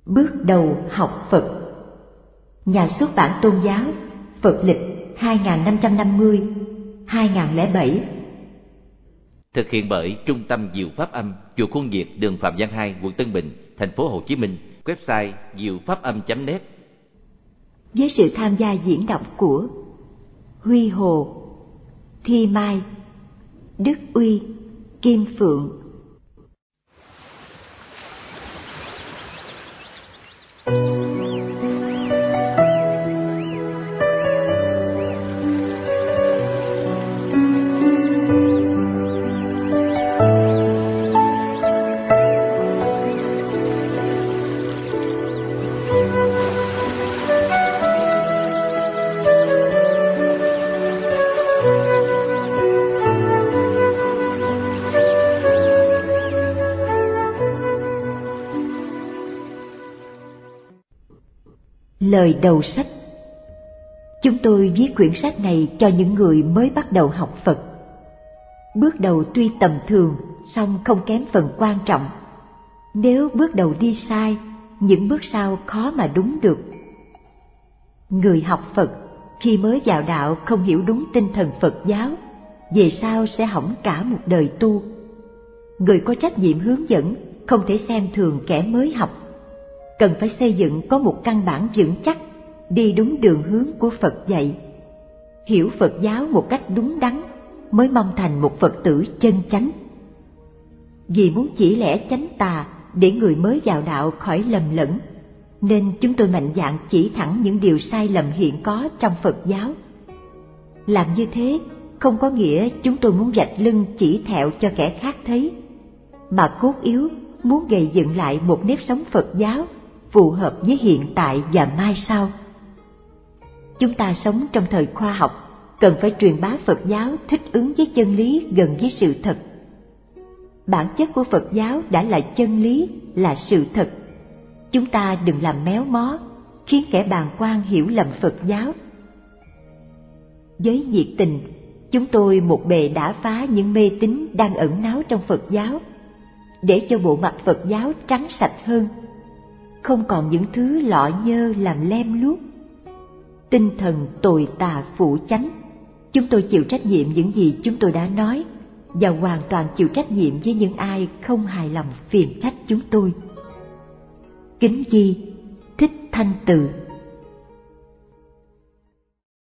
Bước đầu học Phật. Nhà xuất bản Tôn giáo, Phật lịch 2550-2007. Thực hiện bởi Trung tâm Diệu Pháp Âm, chùa Khuôn Việt, đường Phạm Văn 2, quận Tân Bình, thành phố Hồ Chí Minh. Website diệu-pháp-âm.net. Với sự tham gia diễn đọc của Huy Hồ, Thi Mai, Đức Uy, Kim Phượng. Lời đầu sách. Chúng tôi viết quyển sách này cho những người mới bắt đầu học Phật. Bước đầu tuy tầm thường, song không kém phần quan trọng. Nếu bước đầu đi sai, những bước sau khó mà đúng được. Người học Phật khi mới vào đạo không hiểu đúng tinh thần Phật giáo, về sau sẽ hỏng cả một đời tu. Người có trách nhiệm hướng dẫn không thể xem thường kẻ mới học, cần phải xây dựng có một căn bản vững chắc, đi đúng đường hướng của Phật dạy. Hiểu Phật giáo một cách đúng đắn mới mong thành một Phật tử chân chánh. Vì muốn chỉ lẽ chánh tà để người mới vào đạo khỏi lầm lẫn, nên chúng tôi mạnh dạn chỉ thẳng những điều sai lầm hiện có trong Phật giáo. Làm như thế không có nghĩa chúng tôi muốn vạch lưng chỉ thẹo cho kẻ khác thấy, mà cốt yếu muốn gây dựng lại một nếp sống Phật giáo phù hợp với hiện tại và mai sau. Chúng ta sống trong thời khoa học, cần phải truyền bá Phật giáo thích ứng với chân lý gần với sự thật. Bản chất của Phật giáo đã là chân lý, là sự thật. Chúng ta đừng làm méo mó, khiến kẻ bàng quan hiểu lầm Phật giáo. Với nhiệt tình, chúng tôi một bề đã phá những mê tín đang ẩn náu trong Phật giáo, để cho bộ mặt Phật giáo trắng sạch hơn, không còn những thứ lọ nhơ làm lem luốc. Tinh thần tồi tà phụ chánh, chúng tôi chịu trách nhiệm những gì chúng tôi đã nói, và hoàn toàn chịu trách nhiệm với những ai không hài lòng phiền trách chúng tôi. Kính ghi Thích Thanh Từ.